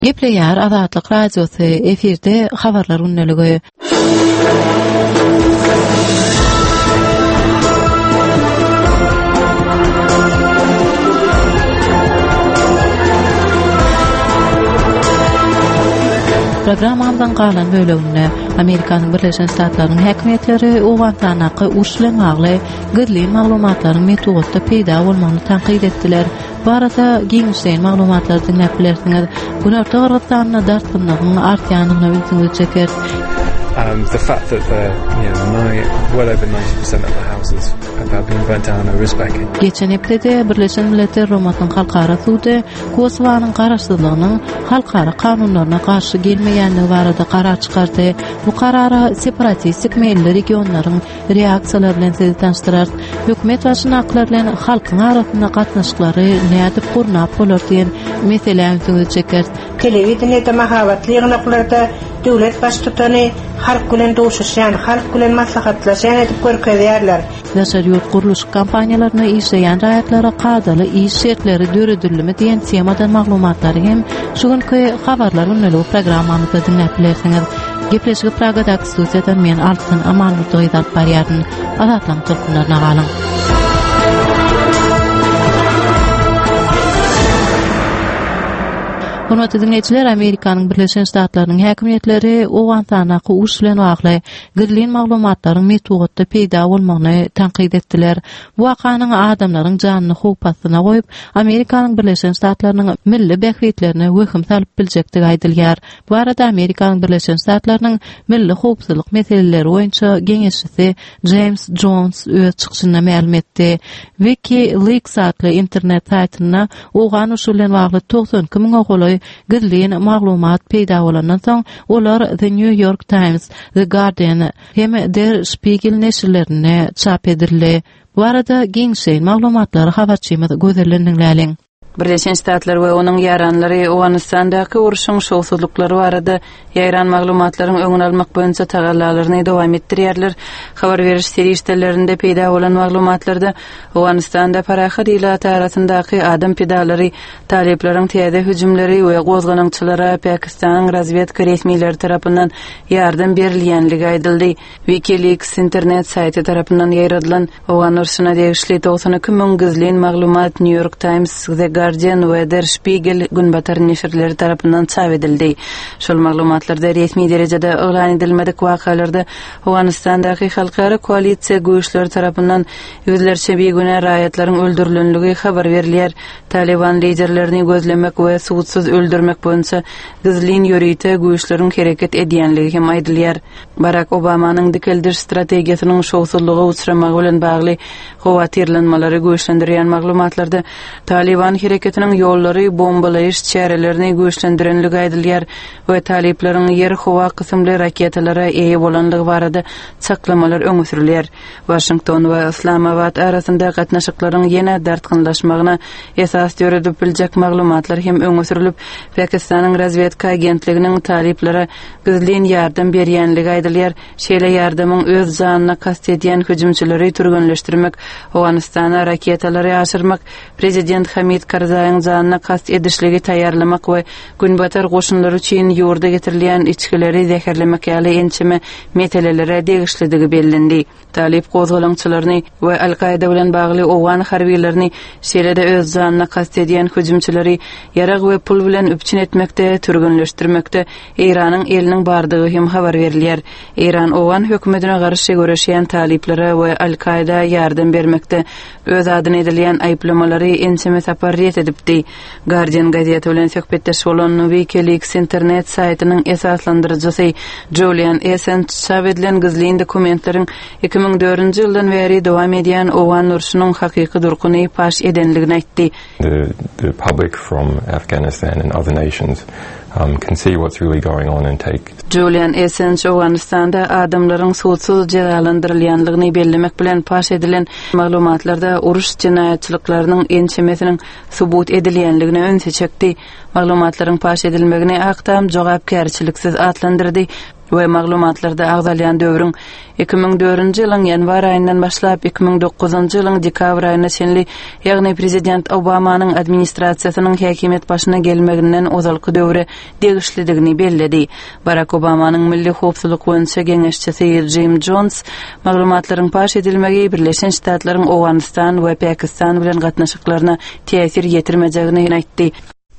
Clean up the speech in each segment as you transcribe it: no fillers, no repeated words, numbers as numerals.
Gepleýär Azatlyk radiosy efirde habarlar ünneligi. Programamdan galan bölümine Amerikanyň Birleşen Ştatlarynyň häkimetleri Owantanaky urşulan agly gürli maglumatlaryň metodda peýda bolmagyny tanqid etdiler. Bu arada giňişden maglumatlar dinläp bilersiňiz. Günörtü Gyrgyzstanyna dartgynlygyň artýanyny bildiňiz çeker. The fact that well over 90% of the houses have been burnt down or Uzbek. Geçen epde Birleşen Milletler Romatyň halkara sudy Kosowanyň garaşsyzlygynyň halkara kanunlaryna garşy gelmeýänligi barada karar çykardy. Bu karara separatistik meýilli regionlaryň reaksiýalary bilen tanıştyrar. Hökümet başynaklar bilen halkyň arasynda gatnaşyklary nädip gurnap bolar diýen meseleňi çeker. Telewizionyda mahabatly ýygnaklarda döwlet baş tutany halk bilen doşuşan, halk bilen maslahatlaşan edip görkezýärler. Näşer ýurt guruluş kampaniýalaryna işleýän raýatlara kadaly iş şertleri döredilmi diýen temadan maglumatlary hem şugunky habarlar ünneligi programmamyzda dinläp bilersiňiz. Gepleşigi Pragadak studiýadan men Altyn Amanlyk ýazyp barýaryn. Azatlyň türkmenlerine galyň. Hurmatly dinleýijiler, Amerikanyň Birleşen Ştatlarynyň häkimetleri Owantanaky urşulan agly gürli maglumatlaryň metodda peýda bolmagyny tanqid etdiler. Bu wakanyň adamlaryň janyny howpasyna goýup, Amerikanyň Birleşen Ştatlarynyň milli bähwetlerine wöhüm salyp biljekdigi aýdylýar. Bu arada Amerikanyň Birleşen Ştatlarynyň milli howpsuzlyk meseleleri boýunça geňeşçisi James Jones öz çykyşynda ma'lum etdi. WikiLeaks adly internet saýtyna ogan urşulan agly 92 000 ogly gürliň maglumat peýda bolandan soň olar The New York Times, The Guardian hem Der Spiegel neşirlerine çap edildi. Bu arada giňşeýin maglumatlary habarçymyz gözlemlendiňler. Birleşen Ştatlar we onuň ýaranlary Owanistandaky uruşyň şowsuzlyklary barada ýaýran maglumatlaryň öňüni almak boýunça tagallalaryny dowam etdirýärler. Habar beriş serişdelerinde peýda bolan maglumatlarda Owanistanda parahat ila tarapyndaky adam pedalary, taleplaryň täze hüjümleri we gozganyňçylara Pakistanyň razvedka resmiýetleri tarapyndan ýardam berilýänligi aýdyldy. WikiLeaks internet saýty tarapyndan ýaýradylan Owan urşyna degişli 92 000 gizli maglumat New York Times, The Guardian we Der Spiegel günbatar neşirleri tarapyndan çap edildi. Şol maglumatlarda resmi derejede elan edilmedik wakalarda Owanistandaky halkara koalisiýa güýçleri tarapyndan ýüzlerçe begüne raýatlaryň öldürilenligi habar berilýär. Taliban liderlerini gözlemek we suutsuz öldürmek boýunça gizlin ýörüýte güýçleriň hereket edýänligi hem aýdylýar. Barack Obamanyň dikeldir strategiýasynyň şowsuzlyga uçramagy bilen bagly howatyrlanmalary güýçlendirýän maglumatlarda Taliban hareketinin ýollary bombalaýyş çärelerini güýçlendirenligi aýdylýar we taliplaryň ýer howa kysymly raketalara eýe bolanlygy barada çaklamalar öňe sürilýär. Washington we Islamabad arasynda gatnaşyklaryň ýene dartgynlaşmagyna esas ýöredip biljek maglumatlar hem öňe sürilip, Pakistanyň razvedka agentliginiň taliplara gizlin ýardam berýänligi aýdylýar. Şeýle ýardamyň öz janyna kast edýän hüjümçileri türgünleşdirmek, Owganistana raketalary aşyrmak, prezident Hamid Karzaýyň janyna kast edişligi taýýarlamak we günbatar goşunlary üçin ýurda getirilýän içkileri zäherlemek ýaly ençeme meselelere degişlidigi bellendi. Talip gozgalaňçylaryny we Al-Qaeda bilen bagly Owgan harbiýlerini şeýle-de öz janyna kast edýän hüjümçileri ýarag we pul bilen üpçün etmekde, türgünleşdirmekde Iranyň eliniň bardygy hem habar berilýär. Iran Owgan hökümetine garşy göreşýän taliplere we Al-Qaeda ýardam bermekde öz adyny edilýän aýplamalary ençeme sapariyet edipdi. Guardian gazeti bilen söhbetdeş bolan WikiLeaks internet saýtynyň esaslandyrjysy Julian Assange çap gizli dokumentleriň 2004-nji ýyldan beri dowam edýän Owan urşunyň hakyky durkuny paş edenligini aýtdy. The public from Afghanistan and other nations can see what's really going on and take. Julian Assange Owganistanda adamlaryň suutsuz jazalandyrylýanlygyny bellemek bilen paş edilen maglumatlarda uruş jinaýatçylyklarynyň ençemesiniň subut edilýänligine öňe çekdi. Maglumatlaryň paş edilmegini aktam jogapkärçiliksiz atlandyrdy. we maglumatlarda agdalyan döwrüň 2004-nji ýylyň ýanwar aýyndan başlap 2009-njy ýylyň dekabr aýyna senli, ýagny prezident Obamanyň administrasiýasynyň häkimet başyna gelmeginden ozalky döwre degişlidigini belledi. Barack Obamanyň milli howpsuzlyk boýunça geňeşçisi Jim Jones maglumatlaryň paş edilmegi Birleşen Ştatlaryň Awganistan we Pakistan bilen gatnaşyklaryna täsir ýetirmejegini aýtdy.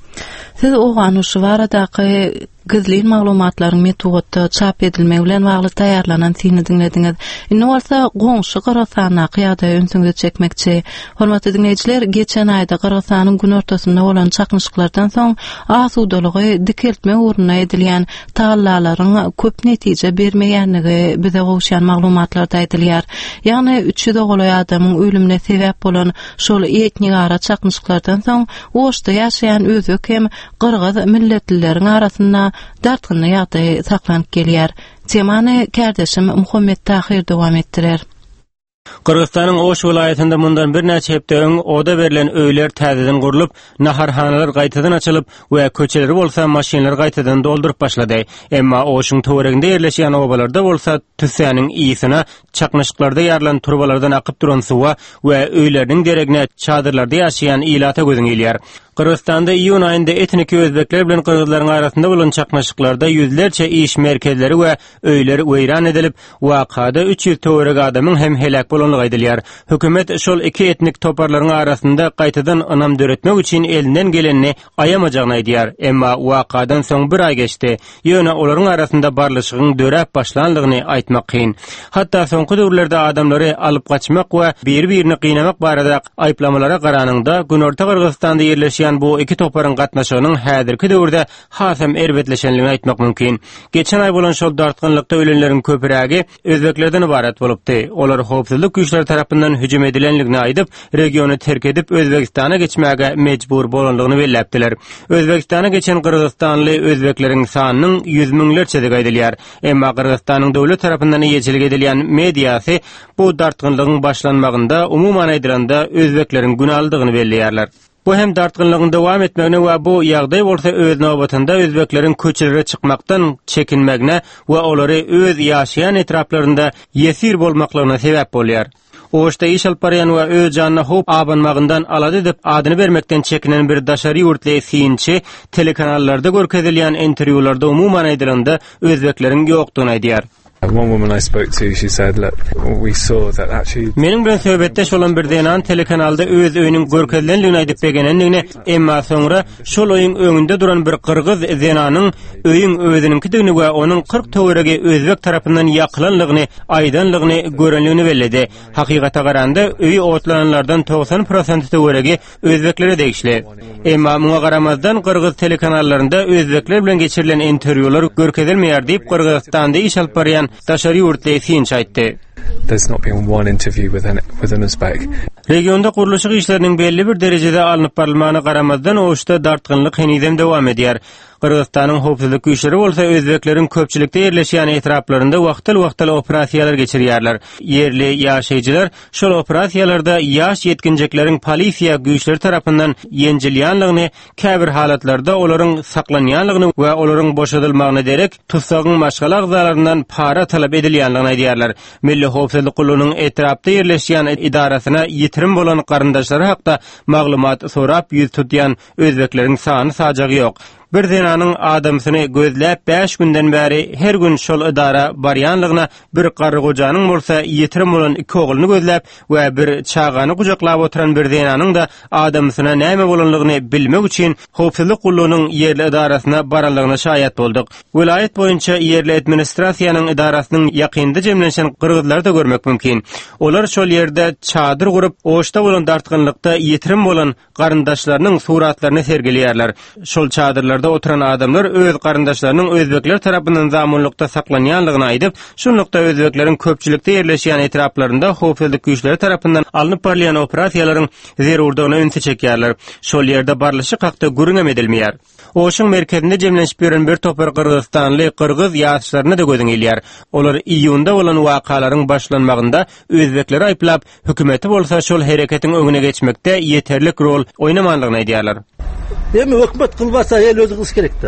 Siz oğanışı varadaky gizli maglumatlaryň metodda çap edilmegi bilen bagly taýarlanan sini dinlediňiz. Indi bolsa goňşy Gyrgyzstana ýa-da öňsüňde çekmekçi. Hormatly dinleýijiler, geçen aýda Gyrgyzstanyň gün ortasynda bolan çaknyşyklardan soň asudalygy dikeltme uruna edilýän taýlalaryň köp netije bermeýänligi bize gowşan maglumatlarda aýdylýar. Ýagny 300 ogly adamyň ölümine sebäp bolan şol etnik ara çaknyşyklardan soň oşda ýaşaýan özbek hem Gyrgyz milletlileriň arasynda dartgyny ýagdaý saklanyp gelýär. Temany kardeşim Muhammed Tahir dowam etdirer. Kırgızstanyň Oş vilayetinde mundan bir näçe hepde öň oda berilen öýler täzeden gurulyp, naharhanalar gaýtadan açylyp we köçeleri bolsa maşinler gaýtadan doldurup başlady. Emma Oşuň töwereginde ýerleşýän obalarda bolsa tüssäniň iýsine çaknyşyklarda ýarlan turbalardan akyp duran suwa we öýleriniň deregine çadyrlarda ýaşaýan ilata gözüň ilýär. Kırgızstanda iýun aýynda etnik özbekler bilen kyrgyzlaryň arasynda bolan çaknaşyklarda ýüzlerçe iş merkezleri we öýler weýran edilip, wakada 300 töwereg adamyň hem helak bolanlygy aýdylýar. Hökümet şol iki etnik toparlaryň arasynda gaýtadan ynam döretmek üçin elinden gelenini aýamajagyny aýdýar. Emma wakadan soň bir ay geçdi. Ýöne olaryň arasynda barlyşygyň döräp başlanlygyny aýtmak kyn. Hatda soňky döwürlerde adamlary alyp gaçmak we bir-birini gynamak barada aýplamalara garanyňda Günorta Kyrgyzstanda ýerleşýän bu iki toparyň gatnaşygynyň häzirki döwürde hasam erbetleşenligini aýtmak mümkin. Geçen ay bolan şol dartgynlykda ölenleriň köpürägi özbeklerden ibarat bolupdy. Olar howpsuzlyk güýçleri tarapyndan hüjüm edilenligini aýdyp, regiony terk edip Özbekistana geçmäge mejbur bolanlygyny belläpdiler. Özbekistana geçen Kyrgyzstanly özbekleriň sanynyň 100 miňlerçe aýdylýar. Emma Kyrgyzstanyň döwlet tarapyndan ýeçilik edilýän mediýasy bu dartgynlygyň başlanmagynda umuman aýdyranda özbekleriň günaldygyny belläýärler. Bu hem dartgynlygyň dowam etmegine we bu ýagdaý bolsa öz nobatynda özbekleriň köçelere çykmakdan çekinmegine we olary öz ýaşaýan etraplarynda ýesir bolmaklaryna sebäp bolýar. Oşda iş alyp barýan we öz janyna howp abanmagyndan alady edip adyny bermekden çekinen bir daşary ýurtly synçy telekanallarda görkezilýän interwýularda umuman aýdylanda özbekleriň ýokdugyny aýdýar. One woman I spoke to, she said, look, we saw that actually... Menin bilen söhbetdeş olan bir denan telekanalda öz öýüniň görkezilenligini aýdyp begenendigini, emma soňra şol öýüň öňünde duran bir Kyrgyz denanyň öýüň özüninkidigi we onuň 40 töweregi özbek tarapyndan ýaklanlygyny, aýdanlygyny görenligini belledi. Hakykata garanda öýü otlananlardan 90% töweregi özbeklere degişli. Emma muňa garamazdan Kyrgyz telekanallarynda özbekler bilen geçirilen interwýular görkezilmeýär diýip Kyrgyzstanda iş alyp barýan daşary ýurtly synç aýtdy. There's not been one interview with an Uzbek. Regionda guruluşyk işleriniň belli bir derejede alınıp barylmagyna garamazdan oşda dartgynlyk henidem dowam edýär. Kyrgyzstanyň howpsuzlyk güýçleri bolsa özbekleriň köpçülikde ýerleşýän etraplarynda wagtly operasiýalar geçirýärler. Yerli ýaşaýjylar şol operasiýalarda ýaş ýetkinjekleriň polisiýa güýçleri tarapyndan ýenjilýänligini, käbir halatlarda olaryň saklanýanlygyny we olaryň boşadylmagyny derek tutsagyň maşgala agzalaryndan para talap edilýänligini aýdýarlar. Milli howpsuzlyk gulunyň etrapda ýerleşýän idarasyna ýetirim bolan garyndaşlary hakda maglumat sorap ýüz tutýan özbekleriň sany sajagy ýok. Bir denanyň adamsyny gözläp 5 günden bäri her gün şol idara barýanlygyna, bir garry gojanyň bolsa ýetirim bolan 2 ogulyny gözläp we bir çagany gujaklap oturan bir denanyň da adamsyna näme bolanlygyny bilmek üçin howpsuzlyk gulunyň ýerli idarasyna baranlygyna şaýat boldyk. Vilayet boýunça ýerli administrasiýanyň idarasynyň ýakynda jemlenşen kyrgyzlary da görmek mümkin. Olar şol ýerde çadyr gurup, oşda bolan dartgynlykda ýetirim bolan garyndaşlarynyň suratlaryny sergilýärler. Şol çadyrlar oturan adamlar öz garyndaşlarynyň özbekler tarapyndan zamanlykda saklanýanlygyny aýdyp, şunlukda özbekleriň köpçülikde ýerleşýän etraplarynda howpsuzlyk güýçleri tarapyndan alınıp barýan operasiýalaryň zerurdygyny öňe çekýärler. Şol ýerde barlyşyk hakda gürüňem edilmeýär. Oşuň merkezinde jemlenip beren bir topar Kyrgyzstanly Kyrgyz ýaşlaryny da gözüň ilýär. Olar iýunda bolan wakalaryň başlanmagynda özbekleri aýplap, hökümeti bolsa şol hereketiň öňüne geçmekde ýeterlik rol oýnamanlygyny aýdýarlar. Hem hökümet kılbasa el özü kız gerek de.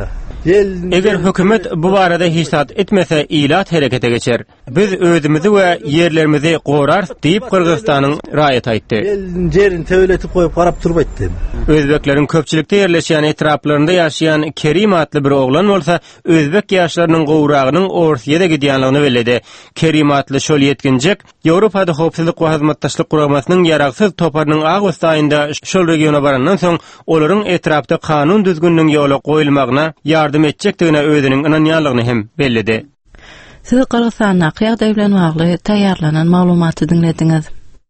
Eger hökümet bu barada hisat etmese ilat harekete geçer. Biz özümüzi we yerlerimizi gorar diýip Kırgızstanyň raýat aýtdy. Jerin töwletip goýup garap turbaýtdy. Özbekleriň köpçülikde ýerleşýän etraplarynda ýaşaýan Kerim adly bir oglan bolsa, özbek ýaşlarynyň gowragynyň ortaýa gidýänligini beledi. Kerim adly şol ýetginjek Ýewropada howpsuzlyk we hyzmatdaşlyk guramasynyň ýaragsyz toparynyň Agwstaýynda şol regiona barandan soň olaryň etrapda kanun düzgünlüğüň ýola goýulmagyna ýardym etjekdigine özüniň inanýanlygyny hem bellidi. Siz Kırgızstan aqyada bilen bagly taýýarlanan maglumaty dinlediňiz.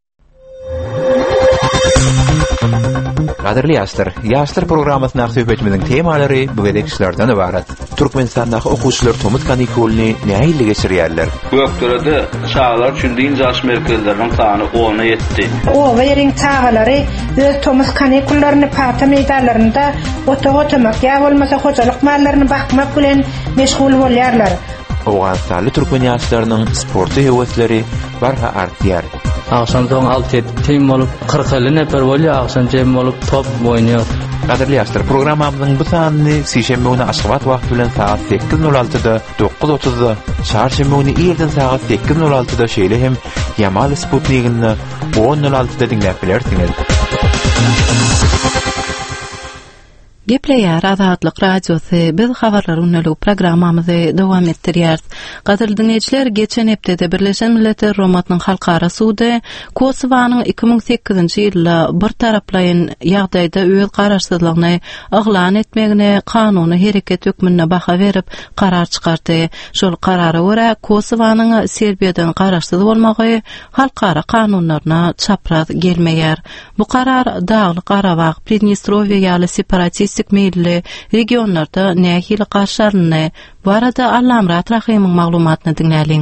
Gaderli Ýaşlar programmasyna söhbetimiziň temalary bu gedekçilerden ibaret. Türkmenistandaky okuwçylar tomut kanikulyny näýe geçirýärler? Bu ýoktorada çağlar üçin diň jaş merkezleriniň sany 10-a ýetdi. O weriň çağlary öz tomut kanikullaryny paýta meýdanlarynda otomak ýa bolmasa hojalyk mallaryny bakmak bilen meşgul bolýarlar. Awganstanly türkmen ýaşlarynyň sporty hewesleri barha artýar. Akşam soň 6-7 tim bolup 40 nefer bolýar, akşam jem bolup top oýnýar. Gaderli Ýaşlar programmamyzyň bu sanyny şeýşembe güni aşgabat wagt bilen saat 8:06-da 9:30-da, çarşembe güni ýerden saat 8:06-da şeýle hem Yamal Sputnik'ini 10:06-da dinläp bilersiňiz. Gepleýär Azatlyk radiosy biz habarlary öňlük programmamyzy dowam etdirýär. Gaderli dinleýijiler, geçen hepde Birleşen Milletler Romatnyň halkara sudy Kosowanyň 2008-nji ýylda bir taraplaýyn ýagdaýda öz garaşsyzlygyny aglan etmegine kanuny hereket hökmüne baha berip karar çykardy. Şol karara görä Kosowanyň Serbiýadan garaşsyz bolmagy halkara kanunlaryna çapraz gelmeýär. Bu karar Dağly Garabag, Pridnestrovýa ýaly separatist meýilli regionlarda nähili garşaryny barada Allamrat Rahimyň maglumatyny dinläliň.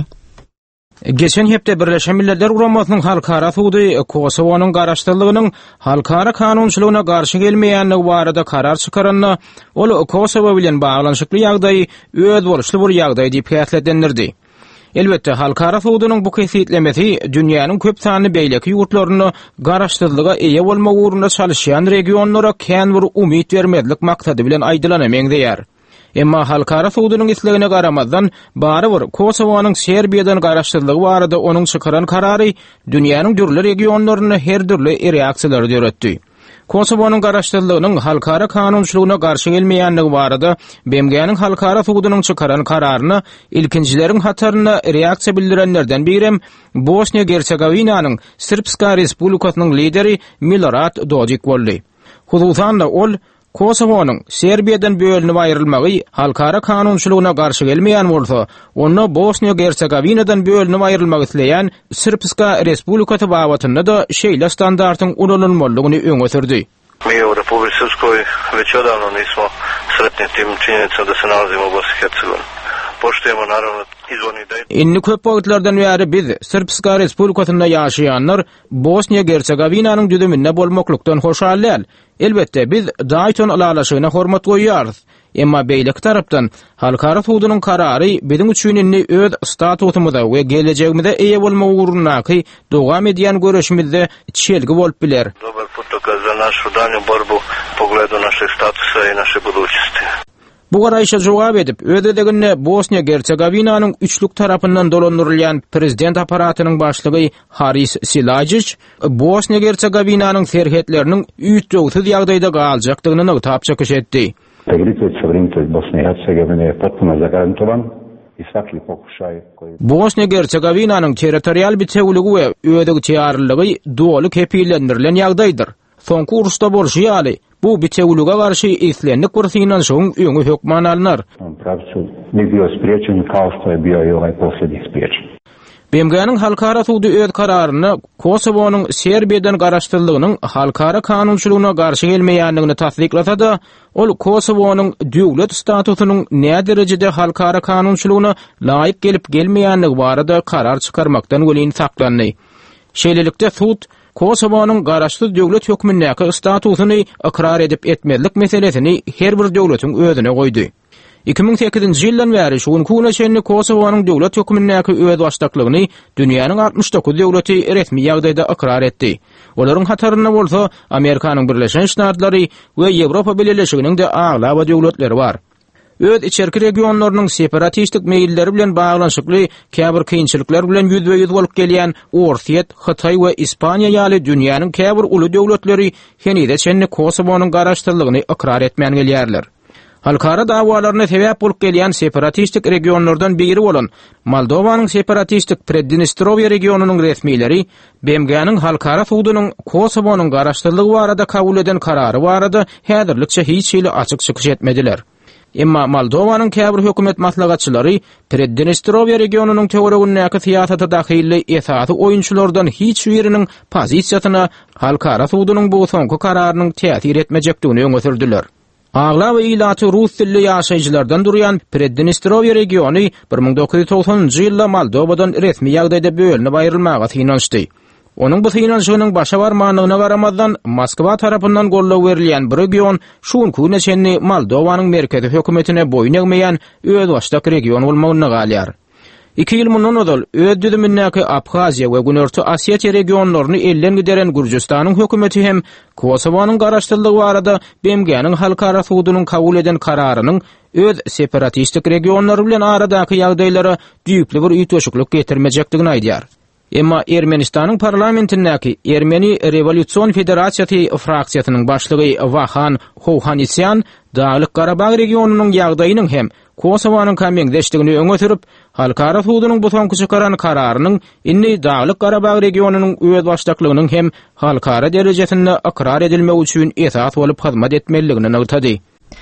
Geçen hepde Birleşen Milletler Guramasynyň halkara sudy Kosowanyň garaşdyrlygynyň halkara kanunçylygyna garşy gelmeýänligi barada karar çykaranyna ol Kosowa bilen baglanyşykly ýagdaý öz boluşly bir ýagdaý diýip häsletlendirdi. Elbette halkara sudynyň bu kesitlemesi dünýäniň köp sanly beýleki ýurtlaryny garaşdyrlyga eýe bolmak ugrunda çalışýan regionlara kän bir umyt bermezlik maksady bilen aýdylanameýär. Emma halkara sudynyň islegine garamazdan bary bir Kosowanyň Serbiýadan garaşdyrlygy barada onuň çykaran karary dünýäniň dürli regionlaryny her türlü reaksiýalar ýöretdi. Kosowanyň garaşdyrlygynyň halkara kanunçylygyna garşy gelmeýänligi barada BMG'niň halkara sudynyň çykaran kararyny ilkinjileriň hataryna reaksiýa bildirenlerden birem Bosniýa Hersegowinyň Srpska Respublikasynyň lideri Milorad Dodik boldy. Hususan da ol Kosowanyň Serbiýadan bölünip aýrylmagy halkara kanunçylygyna garşy gelmeýän bolsa, onu Bosniýa Hersegowinyň bölünip aýrylmagy isleýän Srpska Respublikasy babatynda da şeýle standartyň ulanylmalygyny öňe sürdi. Mi u Republici Srpskoj već odavno nismo sretni tim činjenicom da se nalazimo u Bosni i Hercegovini. Poštujemo naravno izvorni dejt. Inni köp wagtlardan bäri biz Srpska Respublikasynda ýaşaýanlar Bosniýa Hersegowinyň düdümine bolmaklykdan hoşallýar. Elbette biz daýton alalaşygyna hormat goýýarys. Emma beýleki tarapdan halkara sudynyň karary biziň üçin öz statusymyza we gelejegimize eýe bolmak ugrundaky dowam edýän görüşimizde çelgi bolup biler. Dobar putokaz za našu daljnju borbu u pogledu našeg statusa i naše budućnosti. Bu garaýşa jogap edip, ödedegine Bosniýa Hersegowinyň üçlük tarapyndan dolandyrylýan prezident aparatynyň başlygy Haris Silajic, Bosniýa Hersegowinyň serhetleriniň üýtjegsiz ýagdaýda galjakdygyny nygytap çekiş etdi. Integritet, suverenitet Bosne i Hercegovine je potpuno zagarantovan i svaki pokušaj koji... Bosniýa Hersegowinyň territorial bitewligi we ödegi tiýarlygy doly kepillendirilen ýagdaýdyr. Soňky uruşda bolşy ýaly bu bitewlige garşy islendik bir finansiyň öňe hökman alynar. Pravcu ni bio spriječen kao što je bio i ovaj posljednji spriječen. BMG'niň halkara sudy öz kararyny Kosowanyň Serbiýadan garaşdyrlygynyň halkara kanunçylygyna garşy gelmeýänligini tasdiklasa da, ol Kosowanyň döwlet statusynyň näme derejede halkara kanunçylygyna laýyk gelip gelmeýänligi barada karar çykarmakdan welin saklandy. Şeýlelikde sud Kosowanyň garaşsyz döwlet hökmündäki statusyny ikrar edip etmezlik meselesini her bir döwletiň özüne goýdy. 2008-nji ýyldan bäri şu günkü şeýle Kosowanyň döwlet hökmündäki öz başdaklygyny dünýäniň 69 döwleti resmi ýagdaýda ikrar etdi. Olaryň hataryna bolsa Amerikanyň Birleşen Ştatlary we Ýewropa Birleşiginiň de aglawa döwletleri bar. öz içerki regionlarynyň separatistik meýilleri bilen baglanşykly käbir kynçylyklar bilen ýüzbe-ýüz bolup gelýän Orsiýet, Hytaý we Ispaniýa ýaly dünýäniň käbir uly döwletleri henide çenni Kosowonyň garaşdyrlygyny ikrar etmän gelýärler. Halkara dawalaryna sebäp bolup gelýän separatistik regionlardan biri bolan Moldowanyň separatistik Prednistrovia regionunyň resmiýetleri BMG-nyň halkara suwdunyň Kosowonyň garaşdyrlygy barada kabul eden karary barada häzirlikçe hiç ýyly açyk çykyş etmediler. Emma Moldowanyň käbir hökümet maslahatçylary Prednistrovia regionunyň töweregindäki syýasata dahilli esasy oýunçylardan hiç biriniň pozisiýasyna halkara suwdunyň bu soňky kararynyň täsir etmejekdigini öňe sürdiler. Ağla we ilaty rus dilli ýaşaýjylardan durýan Prednistrovia regiony 1990-njy ýylda Moldowadan resmi ýagdaýda bölünip aýrylmaga synançdy. Onuň bu synançynyň başa barmanyna garamazdan Moskwa tarapyndan gollap berilýän bir region şuňky neçenni Moldowanyň merkezi hökümetine boyun egmeýän öz başdaky region bolmagyna galýar. 2 ýyl mundan öňe öz düzümindäki Abhaziýa we Günörtü Osetiýa regionlaryny elden gideren Gürjistanyň hökümeti hem Kosowonyň garaşdyrlygy barada BMG-niň halkara suwdunyň kabul eden kararynyň öz separatistik regionlary bilen aradaky ýagdaýlara düýpli bir üýtgeşiklik getirmejekdigini aýdýar. Emma Ermenistanyň parlamentindäki Ermeni Revolýusiýon Federasiýasy fraksiýasynyň başlygy Vahan Hovhannisyan Dağlyk Qarabağ regionunyň ýagdaýynyň hem Kosowanyň kamengdeşdigini öňe sürüp, halkara suwdunyň bu soňky çykaran kararynyň inni Dağlyk Qarabağ regionunyň öz başdaklygynyň hem halkara derejesinde ikrar edilmegi üçin esas bolup hyzmat etmeligini aýtdy.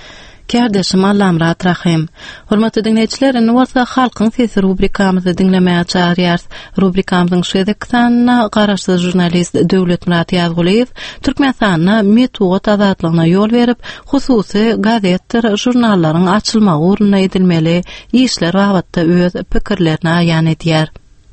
Kärdeşim Allamrat Rahim. Hormatly dinleýijiler, Nuwarsa halkyň sesi rubrikamyzy dinlemäge çağırýar. Rubrikamyzyň şeýdeki sanyna garaşdy jurnalist Döwlet Murat Ýazguliýew Türkmenistanyň metod azatlygyna ýol berip, hususy gazetler, jurnallaryň açylmagy uğruna edilmeli işler wagtda öz pikirlerini aýan edýär.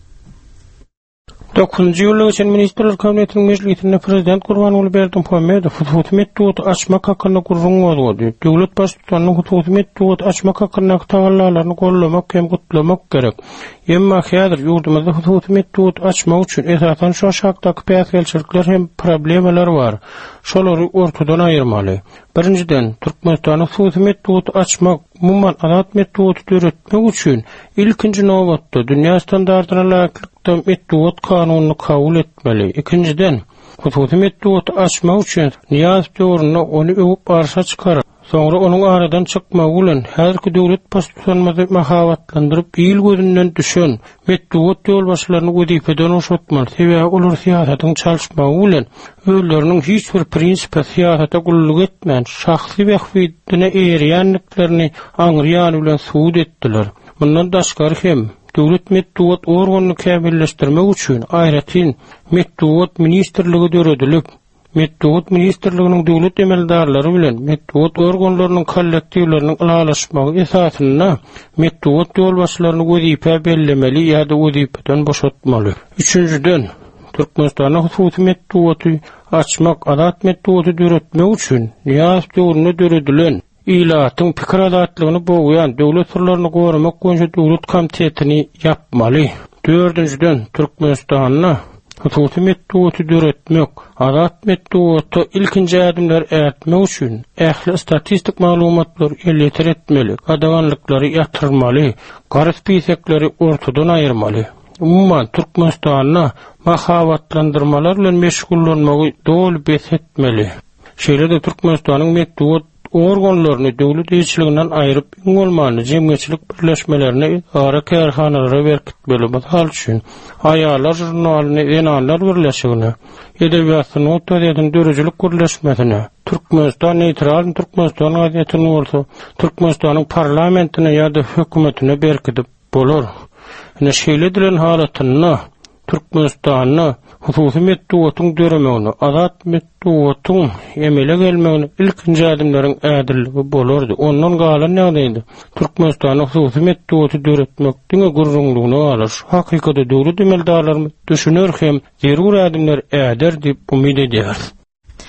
9-njy ýyly geçen Ministrler Kabinetiniň meclisinde Prezident Gurbanuly Berdimuhammedow hususy metod açmak hakyna gurrungy döwlet başçylarynyň hususy metod açmak hakyna tagallalaryny gollamak hem gutlamak gerek. Emma häzir ýurdumyzda hususy metod açmak üçin esasan şu şakdaky päsgelçilikler hem problemler bar. Şolary ortadan aýyrmaly. Birinciden, Türkmenistanyň hususy metod açmak, mumman azat metody döretmek üçin ilkinji nowatda dünýä standartyna laýyklykda metod kanunyny kabul etmeli. Ikinciden, hususy metod açmak üçin niýaz döwrüne onu öwüp barşa çykaryp, soňra onuň aradan çykmagy bilen häzirki döwlet başçylaryny mahabatlandyryp ýyl gözünden düşen metod ýolbaşçylaryny wezipeden oşatmaly. Sebäbi olar syýasatyň çalyşmagy bilen özleriniň hiç bir prinsipe syýasata gullyk etmän şahsy wehwidine eýärýänliklerini aňrýan bilen suwd etdiler. Bundan daşkary hem döwlet metod organyny käbirleşdirmek üçin aýratyn metod ministrligi döredilip, metod ministrliginiň döwlet emeldarlary bilen metod organlarynyň kollektiwleriniň alalaşmagy esasyna metod ýolbaşçylaryny wezipe bellemeli ýa-da wezipeden boşatmaly. Üçüncüden, Türkmenistanyň hususy metody açmak, azat metody döretmek üçin niýaz döwrüne döredilen ilatyň pikir azatlygyny bogaýan döwlet sirlerini goramak boýunça döwlet komitetini yapmaly. Dördüncüden, Türkmenistanyň hususy metody döretmek, azat metody ilkinji adımlar etmek üçin ähli statistik maglumatlar elde etmeli, gadaganlyklary ýatyrmaly, garys pisekleri ortadan aýyrmaly. Umman Türkmenistanyň mahabatlandyrmalar bilen meşgullanmagy dol besetmeli. Şeýle-de Türkmenistanyň metod organlaryny döwlet ýeşiliginden aýryp bolmany jemgyýetçilik birleşmelerini ara kärhanalara berkitmeli. Misal üçin aýalar jurnalyny enanlar birleşigine, edebiýatyň otaryýatyň dörejilik birleşmesine, Türkmenistan neytral Türkmenistan gazetyny bolsa, Türkmenistanyň parlamentine ýa-da hökümetine berkitip bolar. Ine şeýle dilen halatyna Türkmenistanyň hususy metodyň döremegini, azat metodyň emele gelmegini ilkinji adımlaryň ädilligi bolardy. Ondan galan nädeydi? Türkmenistanyň hususy metody döretmekdiň gurrunlygyny alaş. Hakykatda döwlet emeldarlary düşünür hem zerur adımlar äder diýip umyt edýär.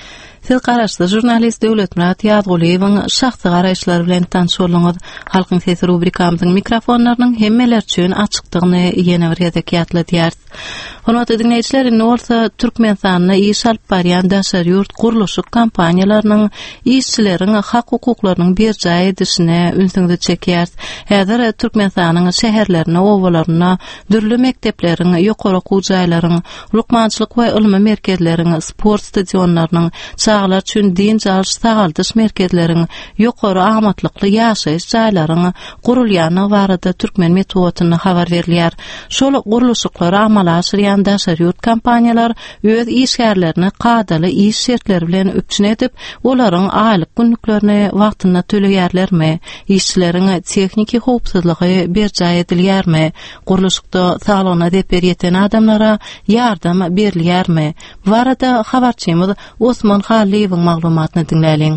Siz garaşdy jurnalist Döwletmurat Ýazguliýewiň şahsy garaşlary bilen tanış bolňyz. Halkyň sesi rubrikamyzyň mikrofonlarynyň hemmeler üçin açykdygyny ýene bir ýeteki diýär. Hormatly dinleýijiler, Norsa Türkmenistanyna iş alyp barýan daşary ýurt guruluşy kampaniýalarynyň işçileriň hak hukuklarynyň berjäy edişine ünsüňde çekýär. Häzir Türkmenistanyň şäherlerine, owalaryna, dürli mektepleriň, ýokary okuw jaýlaryň, lukmançylyk we ilmi merkezleriň, sport stadionlarynyň, çağlar üçin din jalş sagaldyş merkezleriň, ýokary amatlykly ýaşaýyş jaýlaryň gurulýany barada türkmen metodyny habar berilýär. Şol guruluşyklary amala aşyrýan daşary ýurt kampaniýalar öz işgärlerini gadaly iş şertleri bilen öpçün edip, olaryň aýlyk günlüklerini wagtyna töleýärlermi? İşçileriň texniki howpsuzlygy berjäy edilýärmi? Guruluşykda saglygyna depber ýeten adamlara ýardam berilýärmi? Barada habarçymyz Osman Haliýewiň maglumatyny dinläliň.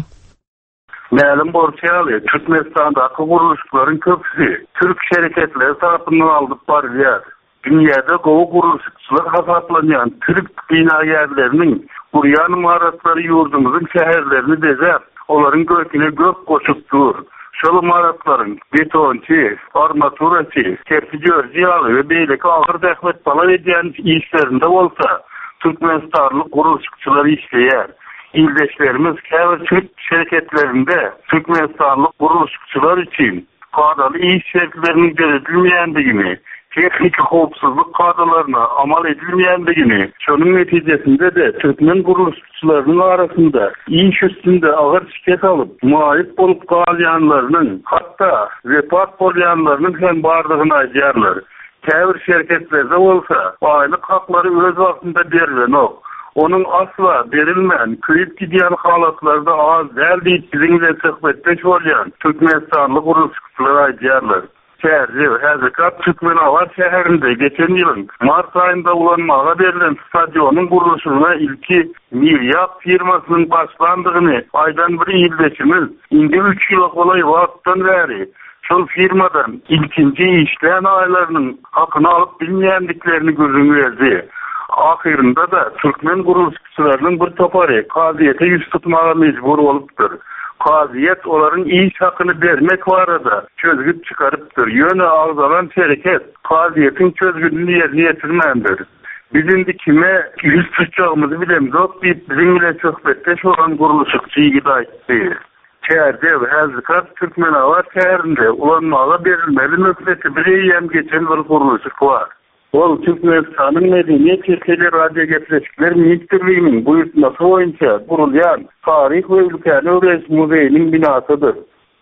Mälim bolýar, Türkmenistanda guruluşlaryň köpüsi türk şeriketleri tarapyndan alyp barýar. Dünyada gowy guruluşçylar hasaplanýan türk bina ýerleriniň gurýan imaratlary ýurdumyzyň şäherlerini dezäp, olaryň göküne gök goşupdyr. Şol imaratlaryň betonçy, armaturaçy, kerpiçler ýaly we beýleki agyr zähmet talap edýän işlerinde bolsa, Türkmenistanlyk guruluşçylar işleýär. İldeşlerimiz käbir türk şirketlerinde Türkmenistanlyk guruluşçylar için gadaly iş şertleriniň gözetilmeýändigini, texnik howpsuzlyk kadalaryna amal edilmeýändigini, şonuň netijesinde de türkmen guruluşçylarynyň arasynda iş üstünde agyr şikayet alyp, muayip bolup galýanlarynyň, hatda wepat bolýanlarynyň hem bardygyny aýdýarlar. Käbir şirketlerde bolsa, aýlyk haklary öz wagtynda berilenok. Onun asla berilmeyen, köyüp gidýän halatlarda az däl diýip biziň bilen söhbetdeş bolýan Türkmenistanly guruluşçylar aýdýarlar. Şäherde häzirkat Türkmenawa şäherinde geçen ýylyň mart aýynda ulanmaga berilen stadionyň guruluşyna ilki Miryap firmasynyň başlandygyny aýdan bir ildeşimiz indi 3 ýyl bolay wagtdan bäri şol firmadan ilkinji işlän aýlarynyň hakyny alyp bilmeýändiklerini gözüňe berdi. Ahirinde da Türkmen guruluşçylarynyň bir topary kaziýete ýüz tutmaga mejbur bolupdyr. Kaziýet olaryň iş hakyny bermek barada çözgüp çykarypdyr. Ýöne agzalan şereket kaziýetiň çözgünini ýerine ýetirmändir. Biz indi kime ýüz tutjagymyzy bilemzok diýip biziň bilen söhbetdeş bolan guruluşçy ýigit aýtdy. Şäherde häzirkat Türkmenawa şäherinde ulanmaga berilmeli möhleti bileýän geçen bir guruluşyk bar. Ol Türkmenistanyň medeniýet şirketleri radio gepleşikler ministrliginiň buýrtmasy boýunça gurulýan Taryh we ülkäni öwres muzeýiniň binasydyr.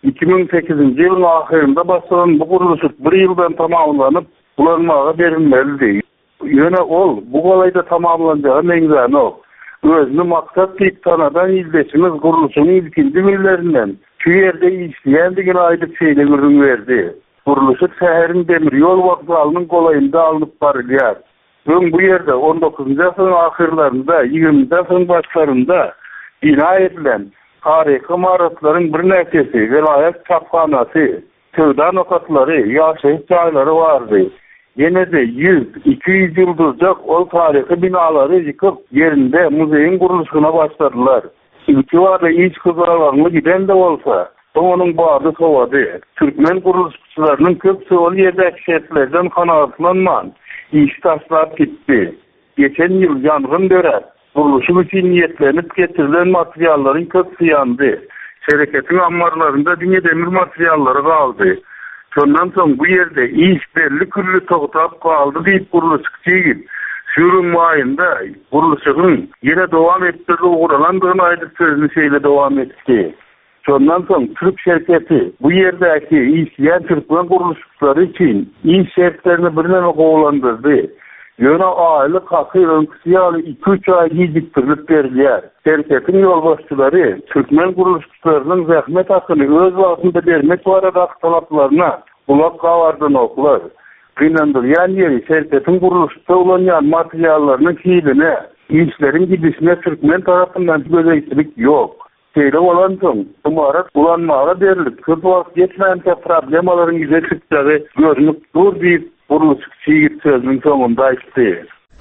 2008-nji ýylyň ahyrynda başlanan bu guruluşyk 1 ýyldan tamamlanyp ulanmaga berilmeli. Ýöne ol bu golaýda tamamlanjagy meňzanok. Özüni maksat diýip tanadan ildeşimiz guruluşynyň ilkinji günlerinden şu ýerde işleýändigini aýdyp şeýle görüň berdi. Guruluşyk şäheriň demir ýol wagtlarynyň golaýynda alynyp barylýar. Bu ýerde 19-njy asyryň ahyrlarynda, 20-nji asyryň başlarynda bina edilen taryhy imaratlaryň bir näçesi, vilayet çaphanasy, töwda nokatlary, ýaşaýyş jaýlary bardy. Ýene de 100-200 ýyldyrjak ol taryhy binalary ýykyp ýerinde muzeýiň guruluşyna başladylar. Ilki wada iç gyzaralyny giden de bolsa, onun bardy sowady. Türkmen guruluşçylarynyň köpsi ol ýerdäki şertlerden kanagatlanman, iş taşlap gitdi. Geçen ýyl ýangyn dörer, guruluşy üçin niýetlenip getirilen materiallaryň köpsi ýandy. Şerketiň ambarlarynda diňe demir materiallary galdy. Şondan soň bu ýerde iş belli külli togtap galdy diýip guruluşçy şurun maýynda guruluşyň ýene dowam etdirdi uguralandygyny aýdyp sözüni şeýle dowam etdi. Şondan soň Türk şirketi bu ýerdäki işleýän Türkmen guruluşçylary üçin iş şertlerini birnäme gowlandyrdy. Ýöne aýlyk haky öňküsi 2-3 aý geciktirilip berilýär. Şirketiň ýolbaşçylary Türkmen guruluşçylarynyň zähmet hakyny öz wagtynda bermek barada talaplaryna ulap gawardan oklar. Kynandyrýan ýeri şirketiň guruluşda ulanýan materiallarynyň hiline, işleriň gidişine Türkmen tarapyndan gözeýçilik ýok. Şeýle bolan soň, umarat ulanmaga berilip, köp wagt geçmände problemalaryň ýüze çykjagy görünip dur diýip guruluşçy ýigit sözüniň soňunda aýtdy.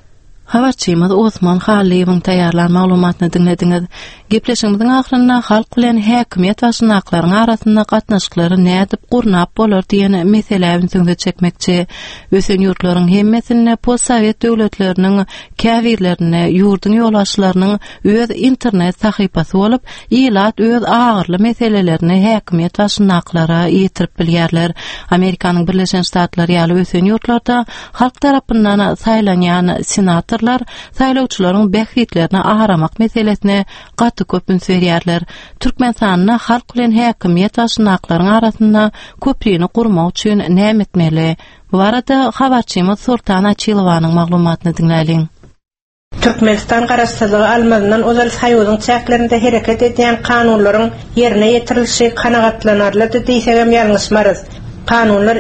Habarçymyz Osman Haliýewiň taýýarlan maglumatyny dinlediňiz. Gepleşigimiziň ahyrynda halk bilen häkimiýet başlyklaryň arasynda gatnaşyklary nädip gurnap bolar diýen meselelerni söňe çekmekçi. Ösen ýurtlaryň hemmesine postsovet döwletleriniň käwirlerine, ýurdun ýolaşlarynyň öz internet sahypasy bolup, ýylat öz agyrly meselelerini häkimiýet başlyklary ýetirip bilýärler. Amerikanyň Birleşen Ştatlary ýaly ösen ýurtlarda halk tarapyndan saýlanýan senator saýlawçylaryň bähitlerini aharamak meselesine gaty köpün söýýärler. Türkmenistanyň halk bilen häkimiýet başlyklaryň arasynda köprüni gurmak üçin näme etmeli? Bu arada habarçymyz Sultan Açylowanyň maglumatyny dinläliň. Türkmenistan garaşsyzlygy almagynyň özel saýywyň çäklerinde hereket edýän kanunlaryň ýerine ýetirilişi kanagatlanarly diýsegem ýalňyşmarys. Kanunlar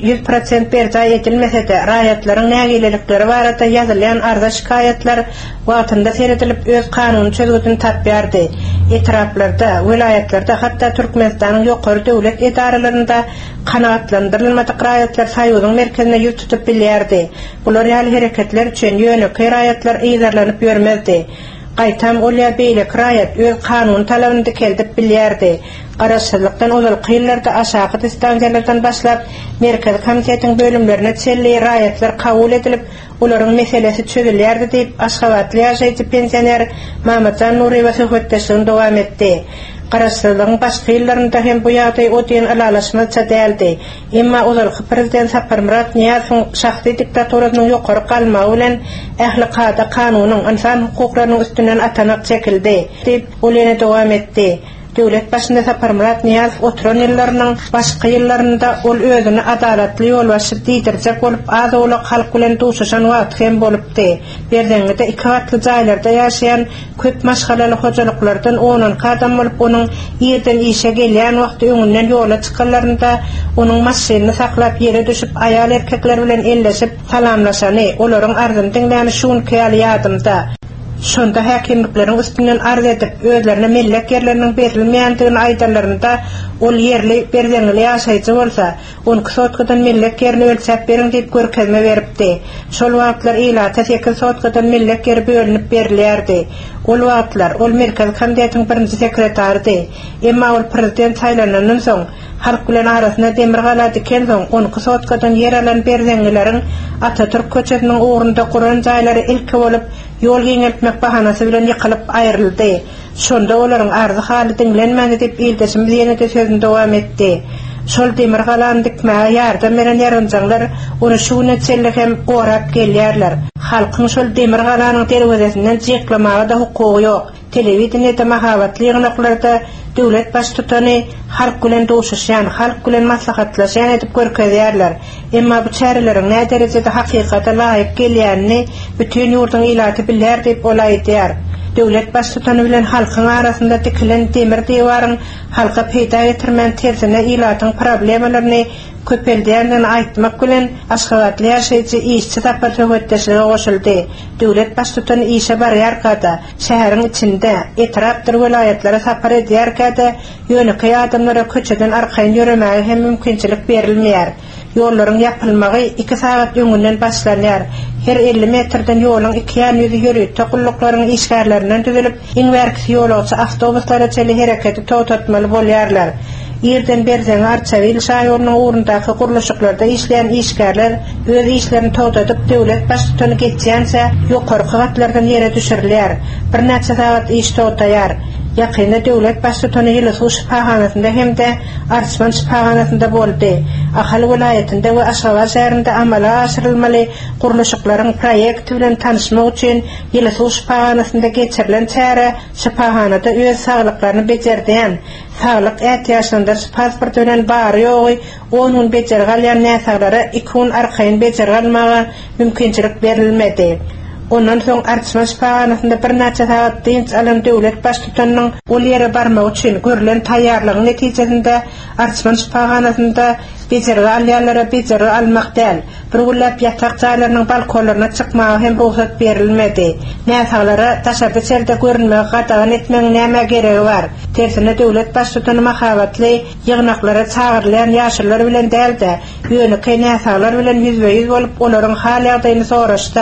100% berja edilmese-de raýatlaryň nägilelikleri barada ýazylan arza şikayetler wagtynda seredilip öz kanun çözgüdini tapýardy. Etraplarda, vilayetlerde hatda Türkmenistanyň ýokary döwlet edaralaryna kanagatlandyrylmadyk raýatlar saýywyň merkezine ýurt tutup bilýärdi. Bular ýaly hereketler üçin ýönekli raýatlar ýydarlanyp ýörmezdi. Qaytam olya beýle raýat öz kanun talabyny keldip bilýärdi. Garaşsyzlykdan ozal kıyılarda aşağı distansiyalardan başlap Merkez Komitetiň bölümlerine çelli raýatlar kabul edilip olaryň meselesi çözülýärdi diýip Aşgabatly ýaşaýjy pensioner Mamatan Nuriýew söhbetdeşigini dowam etdi. Garaşsyzlygyň başga ýyllarynda hem bu ýagdaý ötýän alalaşmaça däldi. Emma ozalky prezident Saparmurat Niýazowyň şahsy diktatorynyň ýokary galmagy bilen ähli kanunyň insan hukuklarynyň üstünden atanak çekildi diýip olene dowam etdi. Döwlet başynda Saparmurat Niýazow oturan ýyllarynyň başga ýyllarynda ol özüni adalatly ýol başy diýdirjek bolup azawlyk halk bilen duşuşan wagt hem bolupdy. Berdeňde iki gatly jaýlarda ýaşaýan köp maşgalaly hojalyklardan onuň kadam bolup onuň ýerden işe gelýän wagty öňünden ýola çykanlarynda onuň maşynyny saklap ýere düşüp aýal erkekler bilen elleşip salamlaşany, olaryň arzyny diňläni şuň käli ýadymda. Şonda häkimlikleriň üstünden arz edip özlerine millek yerleriniň berilmeýändigini aýdarlarynda ol ýerli berdeňli ýaşaýjy bolsa, onu sotkadan millek yerini ölçäp beriň diýip görkezme beripdi. Şol wagtlar ýyla 8 sotkadan millek ýeri bölünip berilýärdi. Ol wagtlar ol Merkez Komitetiň birinji sekretardy. Emma ol prezident saýlanandan soň halk bilen arasyna demir galady kelsoň, onu sotkadan yer alan berdeňlileriň Atatürk köçetiniň ugrunda guran jaýlary ilki bolup ýol giňeltmek bahanasy bilen ýykylyp aýryldy. Şonda olaryň arzy haly diňlenmedi diýip ýyldaşym ýene-de sözüni dowam etdi. Şol demir galan dikmäge ýardam beren ýarynjaňlar onu şuňa çellik hem gorap gelýärler. Halkyň şol demir galanyň derwezesinden jyklamaga da hukugy ýok. Telewizionyada mahabatly ýygnaklarda döwlet baş tutany halk bilen duşuşan, halk bilen maslahatlaşan edip görkezýärler. Emma bu çäreleriň näme derejede hakykata laýyk gelýänini bütün ýurdun ilaty bilýär diýip olaýdýar. Döwlet baş tutany bilen halkyň arasynda dikilen demir diýwaryň halka peýda getirmän tersine ilatyň problemalaryny köpeldýänden aýtmak bilen Aşgabatly ýaşaýjy işçi tapar söhbetdeşige goşuldy. Döwlet baş tutany işe barýarkada, şäheriň içinde, etrapdyr vilayetlara sapar edýärkada ýönekli adamlara köçeden arkaýyn ýöremäge hem mümkinçilik berilmeýär. Ýollaryň ýapylmagy 2 saat öňünden başlanýar. Her 50 metrden ýoluň iki ýany ýürüýär. Tokullaryň işgärlerinden düzelip, iň wärki ýolagçy awtobuslara çeli hereketi totatmaly bolýarlar. Ýerden berden Arçavil şaýyrynyň ugrundaky guruluşyklarda işleýän işgärler öz işlerini totatyp döwlet baş tutany geçýänse ýokarky gatlardan ýere düşürilýär. Bir näçe saat iş totaýar. Ýakynda döwlet baş tutany ýyly şifahanasynda hemde Arçman şifahanasynda boldy. Ahal vilayetinde we Aşgabat şäherinde amala aşyrylmaly guruluşyklaryň proýekti bilen tanışmak üçin ýyly şifahanasynda geçirilen çäre şifahanada öz saglyklaryny bejerdiň. Saglyk ätýaşlarynda pasport bilen bar ýogy, onuň bejergalýan näsaglary 2 gün arkaýyn bejergalmaga mümkinçilik berilmedi. Ondan soň Arçman şifahanasynda bir näçe saat dynç alan döwlet baş tutanyň ol ýere barmak üçin görülen taýýarlygyň netijesinde Arçman şifahanasynda bejergalýanlara bejer almak däl. Bir güllap ýatak jaýlarynyň balkonlaryna çykmagy hem ruhsat berilmedi. Näsaglary taşarda çerde görünmäge gadagan etmeň näme geregi bar? Tersine döwlet baş tutany mahabatly ýygnaklara çagyrylýan ýaşylar bilen däl-de ýönekli näsaglar bilen ýüzbe-ýüz bolup olaryň hal ýagdaýyny soraşdy.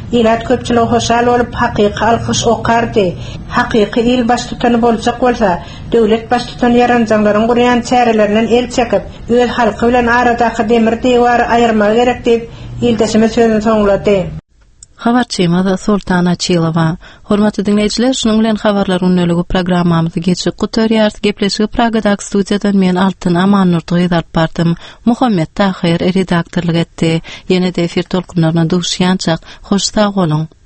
ilat köpçülüğü hoşal olup haqiqi alqış okardy. Haqiqi il baş tutanı bolsak bolsa, döwlet baş tutan yaranjanlaryň gurýan çärelerinden el çekip, öz halky bilen aradaky demir diýwary aýyrmak gerek diýip ildeşime sözüni soňlady. Habarçymada Sultana Çilova. Hormatly dinleýijiler, şunuň bilen habarlar unnölügi programmamyzy geçip gutarýar. Gepleşigi Pragadak studiýadan men Altyn Amannurdy gyzap bardym. Muhammed Tahir redaktorlyk etdi. Ýene-de efir tolkunlaryna duşýançak. Hoş sag bolun.